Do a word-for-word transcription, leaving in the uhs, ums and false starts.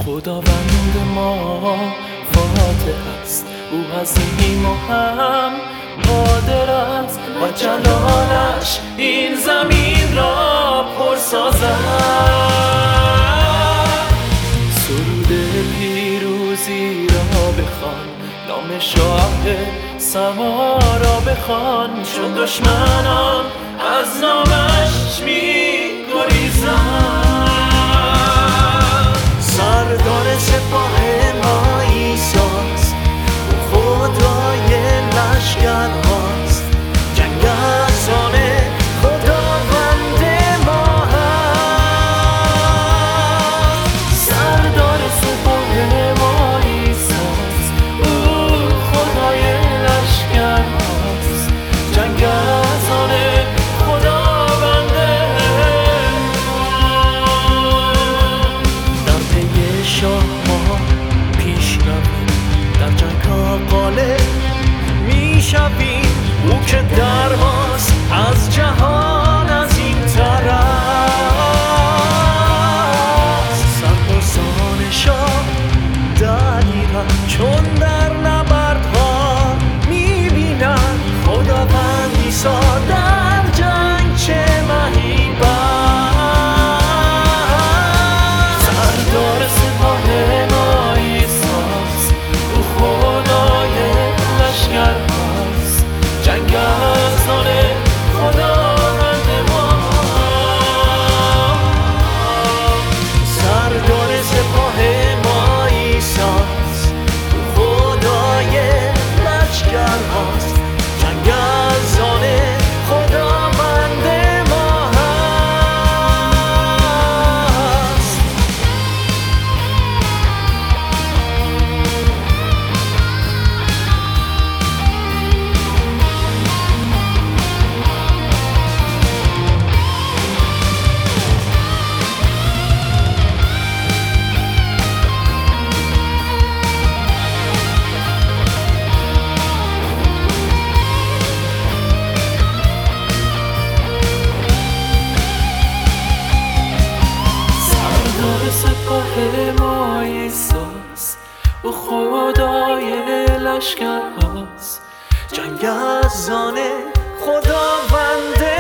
خداوند ما فاتح است، او عظیم و هم قادر است و جلالش این زمین را پر سازد. سرود پیروزی را بخوان، نام شاه سما را بخوان، چون دشمنان از نامش می گریزند. سردار سپاه ما عیساست، او خدای لشکر هاست. جنگ از آن خداوند ما هست. سردار سپاه ما عیساست، او خدای لشکر هاست. جنگ از آن خداوند در پی شاه ما پیش رویم، در جنگ ها غالب می شویم. او که درهاست از جهان از این طرف. سربازان شاه دلیرند، چون در نبردها می بینند خداوند عیسی در جنگ چه مهیب است. سردار سپاه ما عیساست، او خدای لشکر هاست. جنگ از آن خداوند ما. سردار سپاه ما عیساست، او خدای لشکر هاست. جنگ از آن خداوند ما هست. سردار سپاه ما عیساست، او خدای لشکر هاست. جنگ از آن خداوند